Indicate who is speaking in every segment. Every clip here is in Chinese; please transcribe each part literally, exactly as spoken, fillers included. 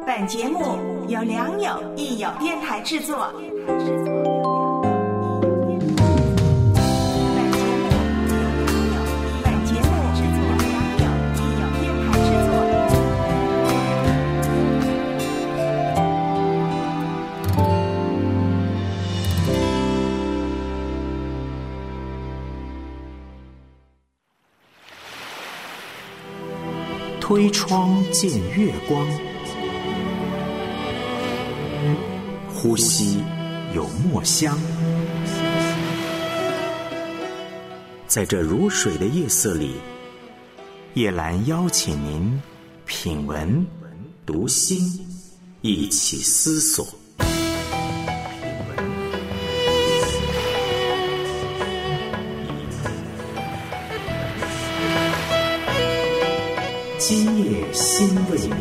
Speaker 1: 本节目由良友益友电台制作。
Speaker 2: 推窗见月光，呼吸有墨香。在这如水的夜色里，叶兰邀请您品文读心，一起思索。今夜心未眠。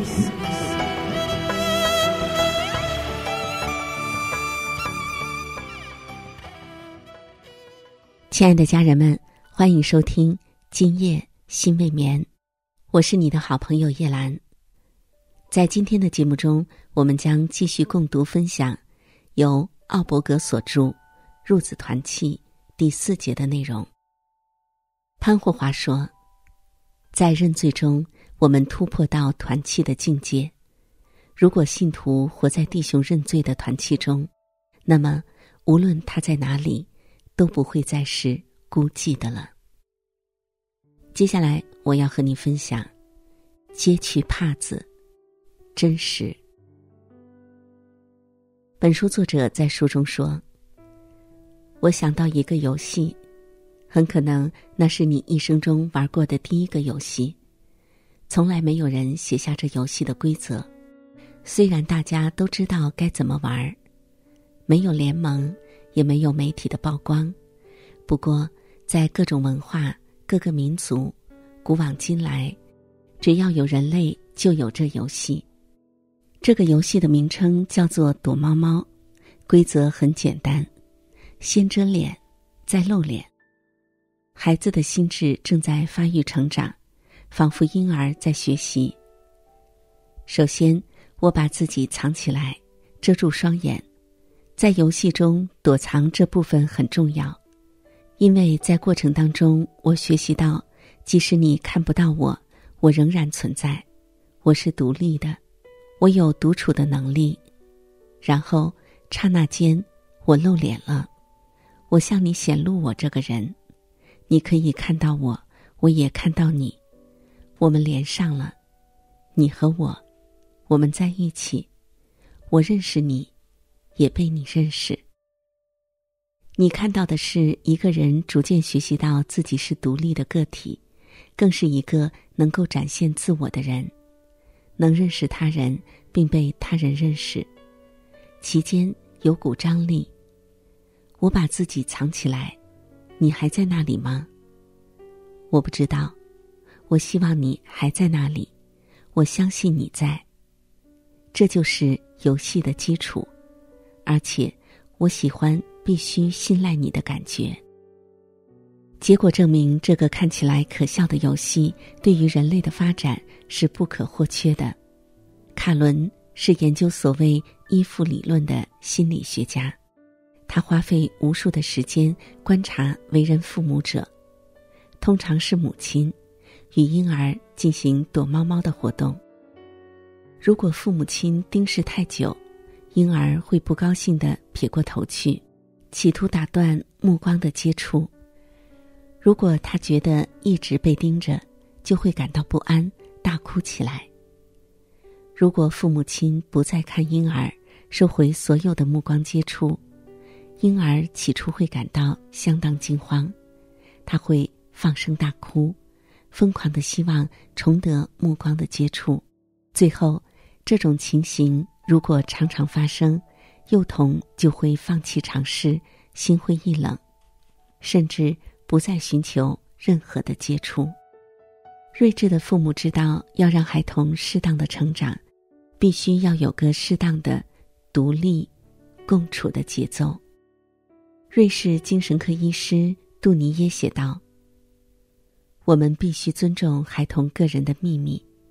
Speaker 3: 亲爱的家人们，欢迎收听今夜心未眠，我是你的好朋友叶兰。在今天的节目中，我们将继续共读分享由奥伯格所著《入子团契》第四节的内容。潘霍华说，在认罪中，我们突破到团契的境界。如果信徒活在弟兄认罪的团契中，那么无论他在哪里，都不会再是孤寂的了。接下来我要和你分享揭去帕子，真实。本书作者在书中说，我想到一个游戏，很可能那是你一生中玩过的第一个游戏。从来没有人写下这游戏的规则，虽然大家都知道该怎么玩，没有联盟，也没有媒体的曝光。不过在各种文化、各个民族，古往今来，只要有人类就有这游戏。这个游戏的名称叫做躲猫猫，规则很简单，先遮脸，再露脸。孩子的心智正在发育成长，仿佛婴儿在学习。首先，我把自己藏起来，遮住双眼。在游戏中，躲藏这部分很重要，因为在过程当中，我学习到，即使你看不到我，我仍然存在。我是独立的，我有独处的能力。然后，刹那间，我露脸了，我向你显露我这个人。你可以看到我，我也看到你。我们连上了，你和我，我们在一起。我认识你，也被你认识。你看到的是一个人逐渐学习到自己是独立的个体，更是一个能够展现自我的人，能认识他人并被他人认识，其间有股张力。我把自己藏起来，你还在那里吗？我不知道，我希望你还在那里，我相信你在。这就是游戏的基础，而且我喜欢必须信赖你的感觉。结果证明，这个看起来可笑的游戏对于人类的发展是不可或缺的。卡伦是研究所谓依附理论的心理学家，他花费无数的时间观察为人父母者，通常是母亲，与婴儿进行躲猫猫的活动。如果父母亲盯视太久，婴儿会不高兴地撇过头去，企图打断目光的接触。如果他觉得一直被盯着，就会感到不安，大哭起来。如果父母亲不再看婴儿，收回所有的目光接触，婴儿起初会感到相当惊慌，他会放声大哭，疯狂地希望重得目光的接触。最后，这种情形如果常常发生，幼童就会放弃尝试，心灰意冷，甚至不再寻求任何的接触。睿智的父母知道，要让孩童适当的成长，必须要有个适当的独立共处的节奏。瑞士精神科医师杜尼耶写道，我们必须尊重孩童个人的秘密，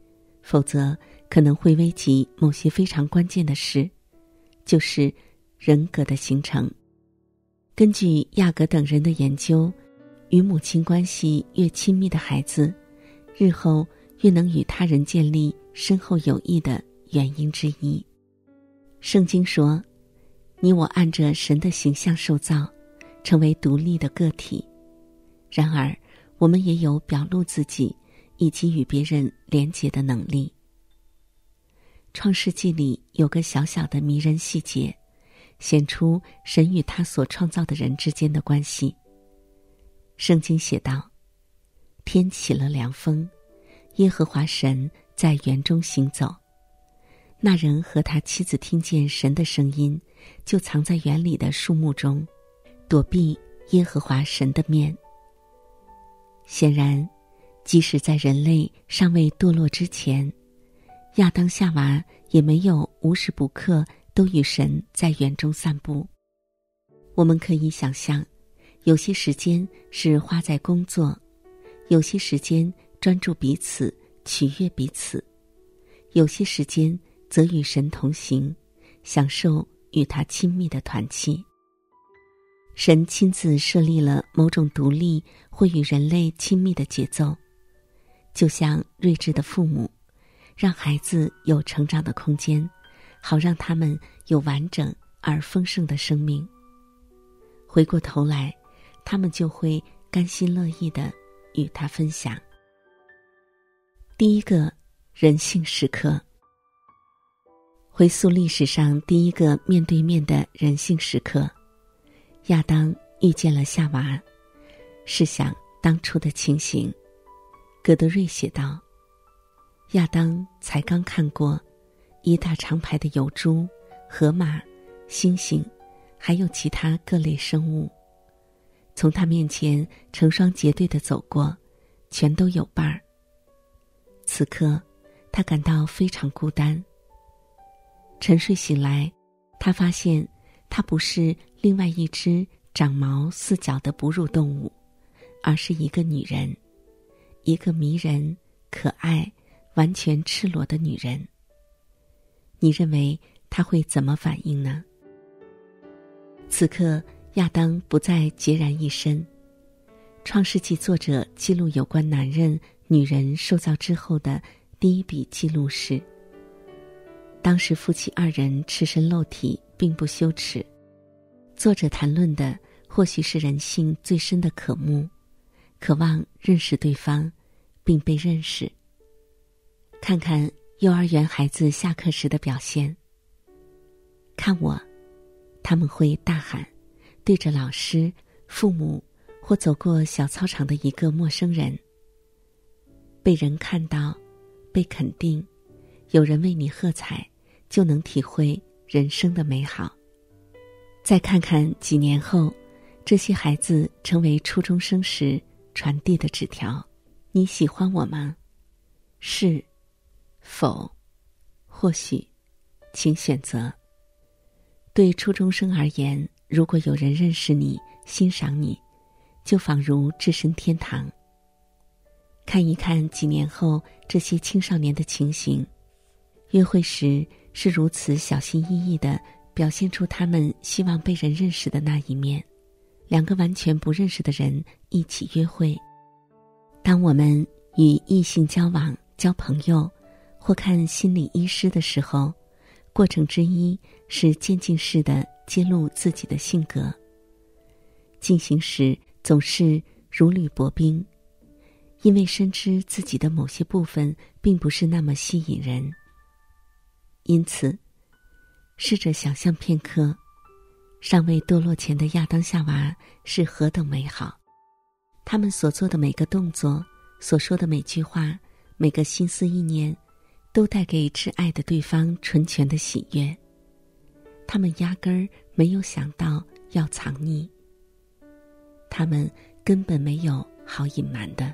Speaker 3: 否则可能会危及某些非常关键的事，就是人格的形成。根据亚格等人的研究，与母亲关系越亲密的孩子，日后越能与他人建立深厚友谊的原因之一。圣经说，你我按着神的形象受造，成为独立的个体。然而我们也有表露自己以及与别人连结的能力。创世纪里有个小小的迷人细节，显出神与他所创造的人之间的关系。圣经写道，天起了凉风，耶和华神在园中行走。那人和他妻子听见神的声音，就藏在园里的树木中，躲避耶和华神的面。显然，即使在人类尚未堕落之前，亚当夏娃也没有无时不刻都与神在园中散步。我们可以想象，有些时间是花在工作，有些时间专注彼此，取悦彼此，有些时间则与神同行，享受与他亲密的团契。神亲自设立了某种独立或与人类亲密的节奏，就像睿智的父母，让孩子有成长的空间，好让他们有完整而丰盛的生命。回过头来，他们就会甘心乐意地与他分享。第一个人性时刻。回溯历史上第一个面对面的人性时刻，亚当遇见了夏娃。试想当初的情形，葛德瑞写道，亚当才刚看过一大长排的疣猪、河马、猩猩，还有其他各类生物，从他面前成双结对地走过，全都有伴儿。此刻他感到非常孤单。沉睡醒来，他发现他不是另外一只长毛四脚的哺乳动物，而是一个女人，一个迷人、可爱、完全赤裸的女人。你认为他会怎么反应呢？此刻亚当不再孑然一身。创世纪作者记录有关男人、女人受造之后的第一笔记录是，当时夫妻二人赤身露体并不羞耻。作者谈论的或许是人性最深的渴慕，渴望认识对方并被认识。看看幼儿园孩子下课时的表现。看我，他们会大喊，对着老师、父母或走过小操场的一个陌生人。被人看到，被肯定，有人为你喝彩，就能体会人生的美好。再看看几年后，这些孩子成为初中生时传递的纸条：你喜欢我吗？是，否，或许，请选择。对初中生而言，如果有人认识你、欣赏你，就仿如置身天堂。看一看几年后这些青少年的情形，约会时是如此小心翼翼地表现出他们希望被人认识的那一面。两个完全不认识的人一起约会。当我们与异性交往、交朋友或看心理医师的时候，过程之一是渐进式地揭露自己的性格。进行时总是如履薄冰，因为深知自己的某些部分并不是那么吸引人。因此，试着想象片刻，尚未堕落前的亚当夏娃是何等美好。他们所做的每个动作，所说的每句话，每个心思意念，都带给挚爱的对方纯全的喜悦。他们压根儿没有想到要藏匿，他们根本没有好隐瞒的。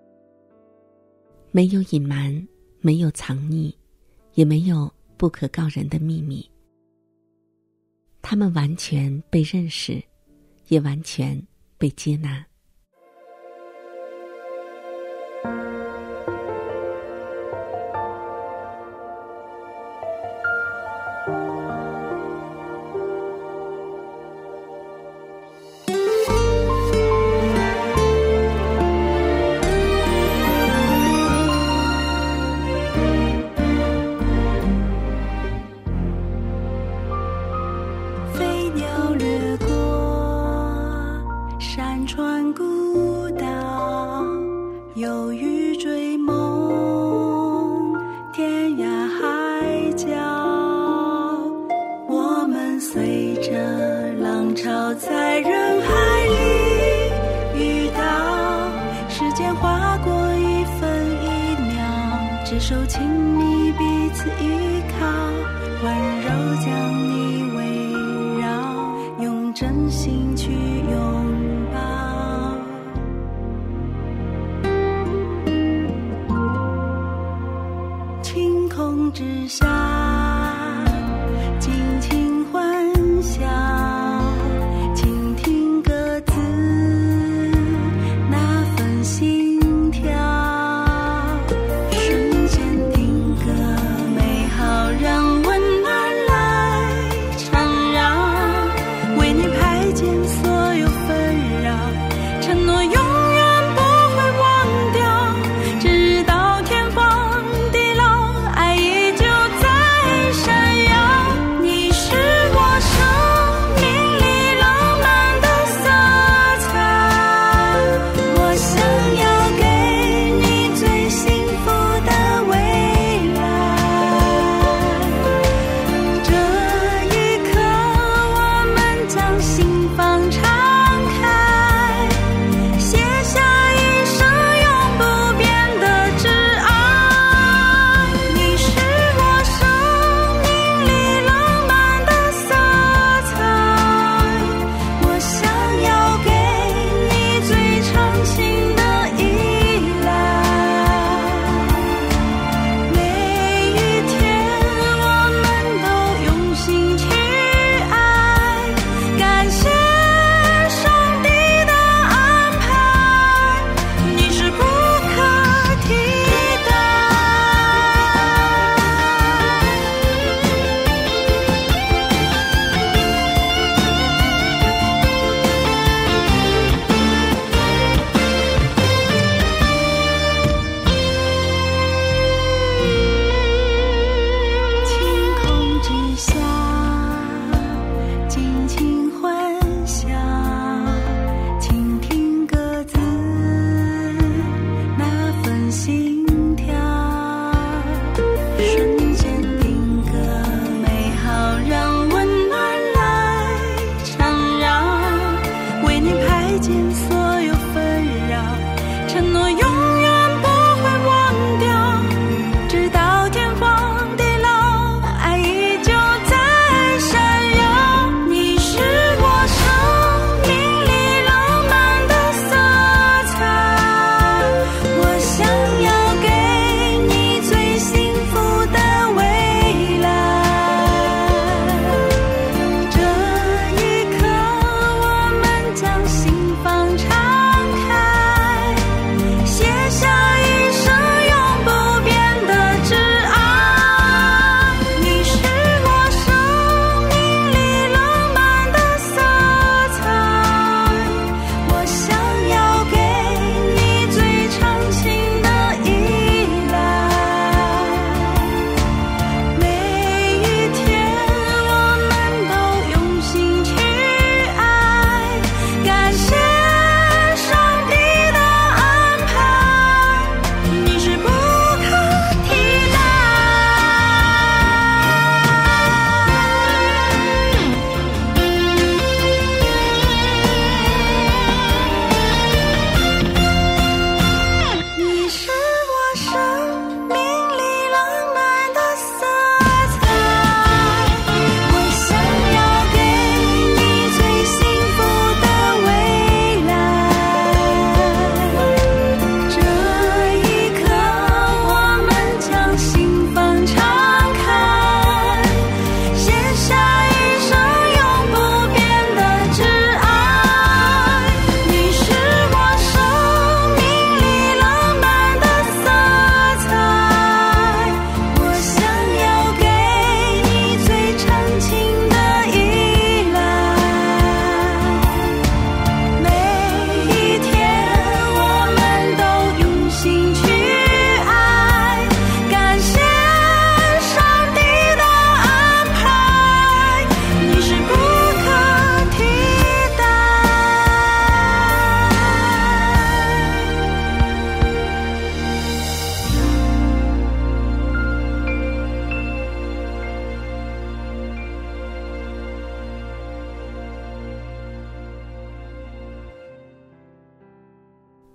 Speaker 3: 没有隐瞒，没有藏匿，也没有不可告人的秘密。他们完全被认识，也完全被接纳。
Speaker 1: 潮在人海里遇到，时间划过一分一秒，执手亲密彼此依靠，温柔将你围绕，用真心去拥抱。晴空之下尽情欢笑，倾听各自那份心跳，瞬间定格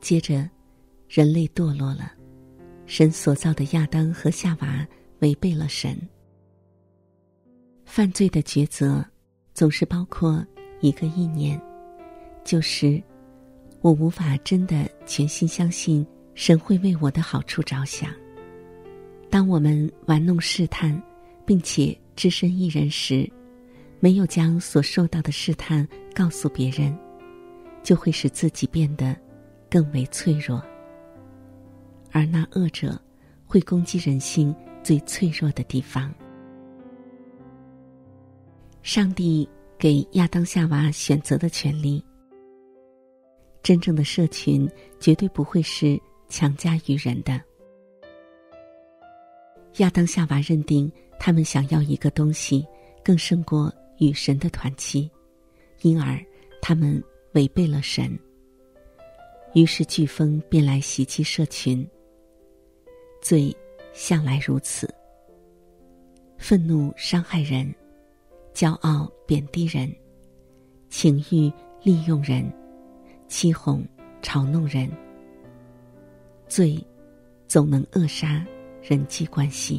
Speaker 3: 接着，人类堕落了，神所造的亚当和夏娃违背了神。犯罪的抉择总是包括一个意念，就是我无法真的全心相信神会为我的好处着想。当我们玩弄试探，并且只身一人时，没有将所受到的试探告诉别人，就会使自己变得更为脆弱。而那恶者会攻击人性最脆弱的地方。上帝给亚当夏娃选择的权利，真正的社群绝对不会是强加于人的。亚当夏娃认定他们想要一个东西更胜过与神的团契，因而他们违背了神。于是飓风便来袭击社群。罪向来如此，愤怒伤害人，骄傲贬低人，情欲利用人，欺哄嘲弄人。罪总能扼杀人际关系。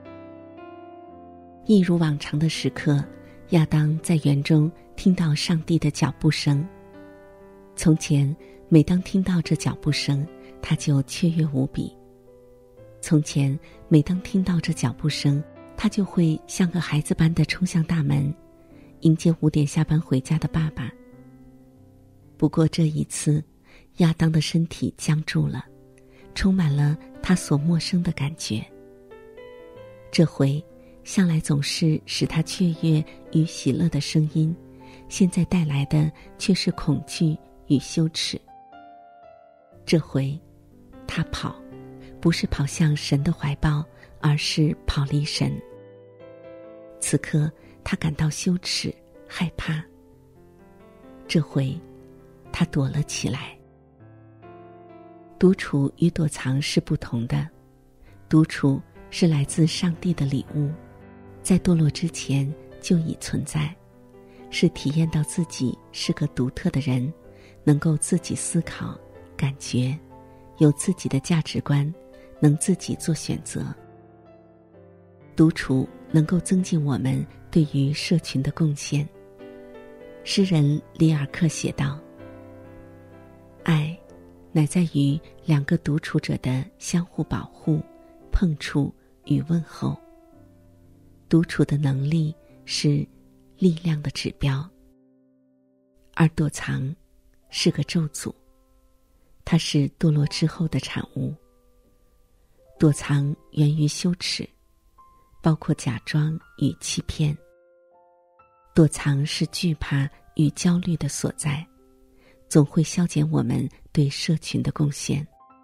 Speaker 3: 一如往常的时刻，亚当在园中听到上帝的脚步声。从前每当听到这脚步声，他就雀跃无比。从前每当听到这脚步声，他就会像个孩子般地冲向大门，迎接五点下班回家的爸爸。不过这一次，亚当的身体僵住了，充满了他所陌生的感觉。这回向来总是使他雀跃与喜乐的声音，现在带来的却是恐惧与羞耻。这回他跑，不是跑向神的怀抱，而是跑离神。此刻他感到羞耻害怕，这回他躲了起来。独处与躲藏是不同的，独处是来自上帝的礼物，在堕落之前就已存在，是体验到自己是个独特的人，能够自己思考感觉，有自己的价值观，能自己做选择。独处能够增进我们对于社群的贡献。诗人里尔克写道，爱乃在于两个独处者的相互保护、碰触与问候。独处的能力是力量的指标，而躲藏是个咒诅，它是堕落之后的产物。躲藏源于羞耻，包括假装与欺骗。躲藏是惧怕与焦虑的所在，总会消减我们对社群的贡献。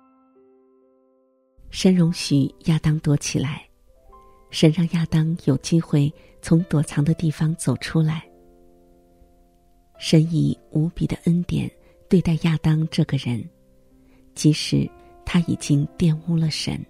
Speaker 3: 神容许亚当躲起来，神让亚当有机会从躲藏的地方走出来。神以无比的恩典对待亚当这个人，即使他已经玷污了神。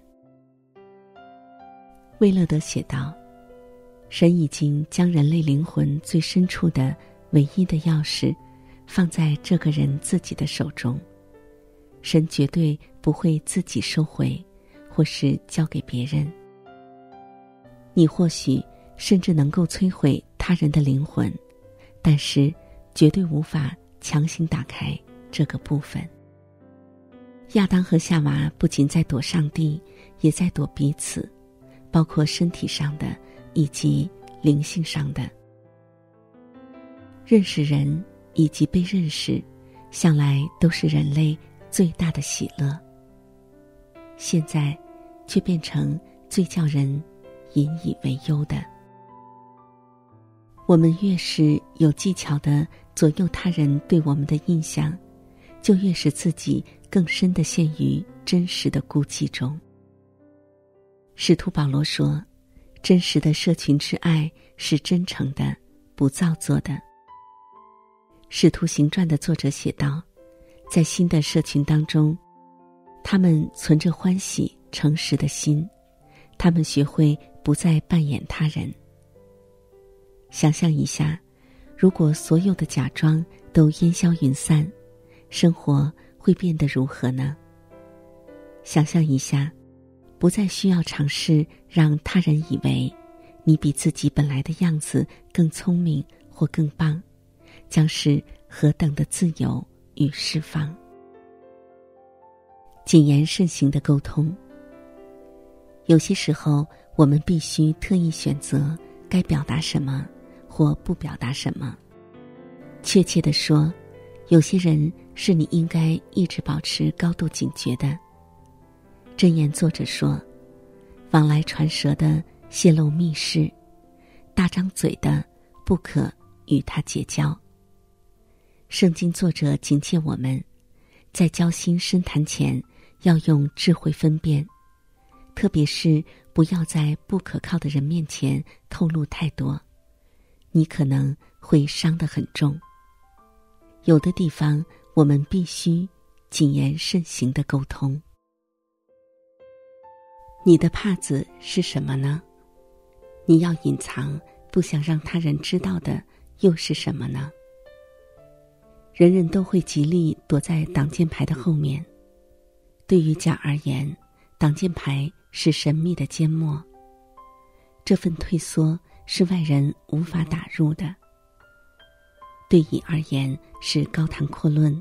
Speaker 3: 威勒德写道，神已经将人类灵魂最深处的唯一的钥匙放在这个人自己的手中，神绝对不会自己收回或是交给别人。你或许甚至能够摧毁他人的灵魂，但是绝对无法强行打开这个部分。亚当和夏娃不仅在躲上帝，也在躲彼此，包括身体上的以及灵性上的。认识人以及被认识，向来都是人类最大的喜乐，现在却变成最叫人引以为忧的。我们越是有技巧地左右他人对我们的印象，就越使自己更深地陷于真实的孤寂中。使徒保罗说，真实的社群之爱是真诚的，不造作的。使徒行传的作者写道，在新的社群当中，他们存着欢喜诚实的心，他们学会不再扮演他人。想象一下，如果所有的假装都烟消云散，生活会变得如何呢？想象一下，不再需要尝试让他人以为你比自己本来的样子更聪明或更棒，将是何等的自由与释放。谨言慎行的沟通，有些时候我们必须特意选择该表达什么或不表达什么。确切地说，有些人是你应该一直保持高度警觉的。箴言作者说，往来传舌的泄露密事，大张嘴的不可与他结交。圣经作者警戒我们，在交心深谈前要用智慧分辨，特别是不要在不可靠的人面前透露太多，你可能会伤得很重。有的地方我们必须谨言慎行的沟通。你的帕子是什么呢？你要隐藏不想让他人知道的又是什么呢？人人都会极力躲在挡箭牌的后面。对于甲而言，挡箭牌是神秘的缄默，这份退缩是外人无法打入的。对乙而言是高谈阔论。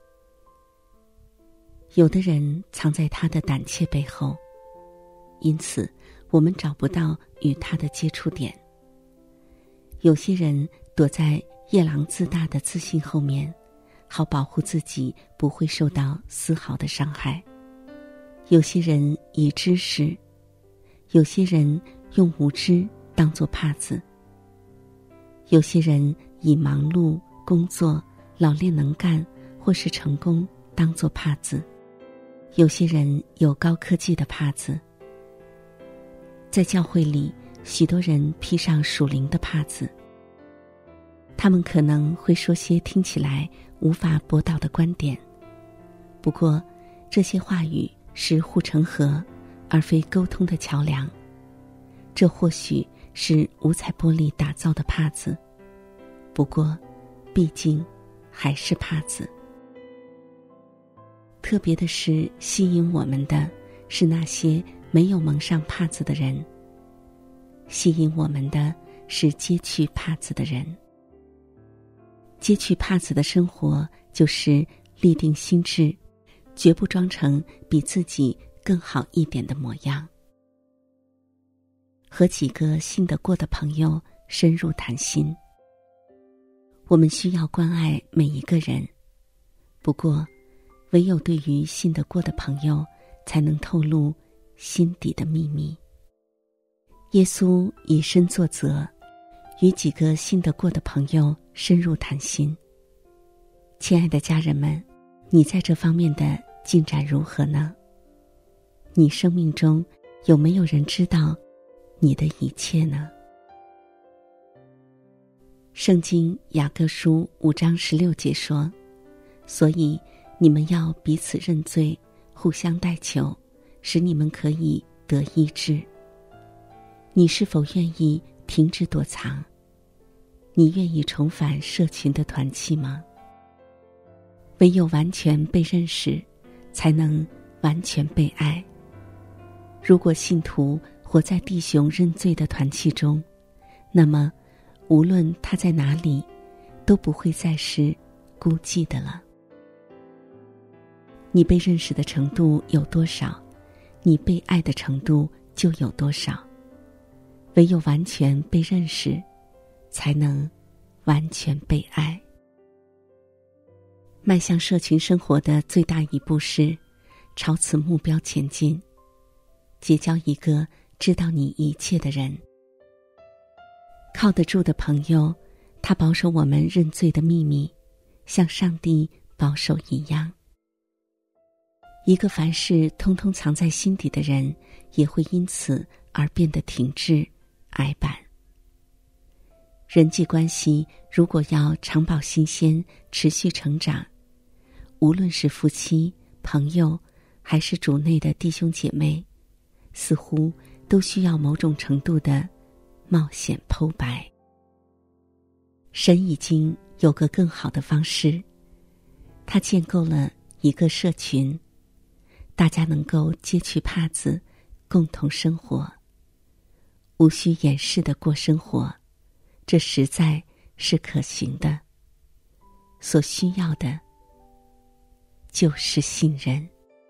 Speaker 3: 有的人藏在他的胆怯背后，因此我们找不到与他的接触点。有些人躲在夜郎自大的自信后面，好保护自己不会受到丝毫的伤害。有些人以知识，有些人用无知当作帕子，有些人以忙碌、工作、老练能干或是成功当作帕子，有些人有高科技的帕子。在教会里，许多人披上属灵的帕子，他们可能会说些听起来无法驳倒的观点，不过这些话语是护城河，而非沟通的桥梁。这或许是五彩玻璃打造的帕子，不过毕竟还是帕子。特别的是，吸引我们的是那些没有蒙上帕子的人，吸引我们的是揭去帕子的人。揭去帕子的生活就是立定心志，绝不装成比自己更好一点的模样。和几个信得过的朋友深入谈心。我们需要关爱每一个人，不过唯有对于信得过的朋友才能透露心底的秘密。耶稣以身作则，与几个信得过的朋友深入谈心。亲爱的家人们，你在这方面的进展如何呢？你生命中有没有人知道你的一切呢？圣经雅各书五章十六节说，所以你们要彼此认罪，互相代求，使你们可以得医治。你是否愿意停止躲藏？你愿意重返社群的团契吗？唯有完全被认识，才能完全被爱。如果信徒活在弟兄认罪的团契中，那么无论他在哪里，都不会再是孤寂的了。你被认识的程度有多少，你被爱的程度就有多少。唯有完全被认识，才能完全被爱。迈向社群生活的最大一步是朝此目标前进，结交一个知道你一切的人。靠得住的朋友，他保守我们认罪的秘密，像上帝保守一样。一个凡事通通藏在心底的人，也会因此而变得停滞矮板。人际关系如果要长保新鲜，持续成长，无论是夫妻、朋友，还是主内的弟兄姐妹，似乎都需要某种程度的冒险剖白。神已经有个更好的方式，他建构了一个社群，大家能够揭去帕子，共同生活，无需掩饰的过生活，这实在是可行的。所需要的就是信任。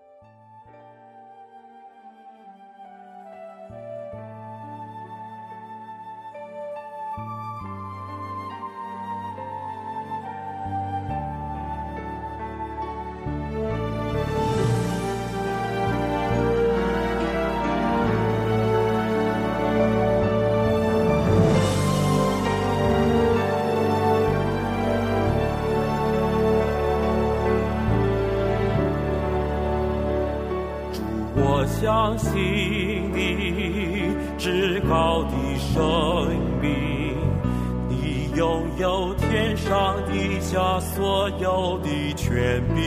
Speaker 4: 我相信你至高的生命，你拥有天上地下所有的权柄。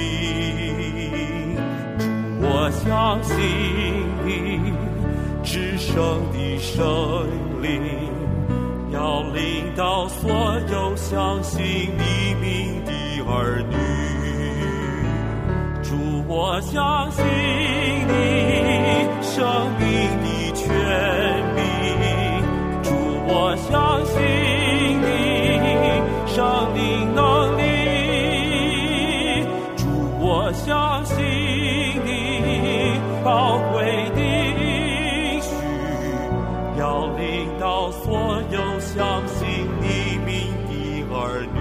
Speaker 4: 我相信你至圣的圣灵，要领导所有相信你名的儿女。主，我相信你生命的权柄，主，我相信你生命能力，主，我相信你宝贵的应许，要领导所有相信你名的儿女。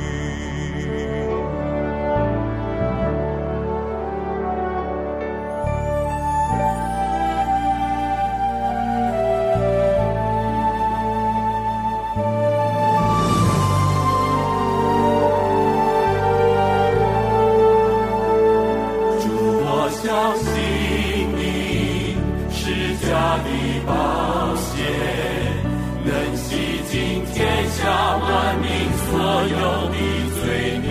Speaker 4: 相信你是家的宝血，能洗净天下万民所有的罪孽。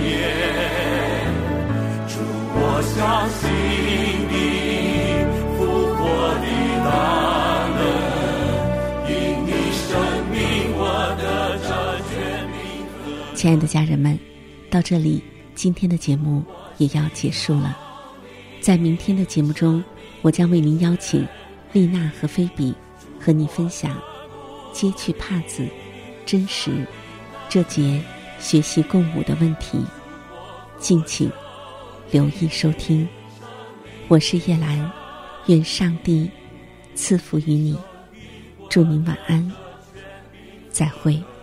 Speaker 4: 主，我相信你复活的大能，因你生命我的这全名。
Speaker 3: 亲爱的家人们，到这里今天的节目也要结束了。在明天的节目中，我将为您邀请丽娜和菲比和你分享揭去帕子真实这节学习共舞的问题，敬请留意收听。我是叶兰，愿上帝赐福于你，祝您晚安，再会。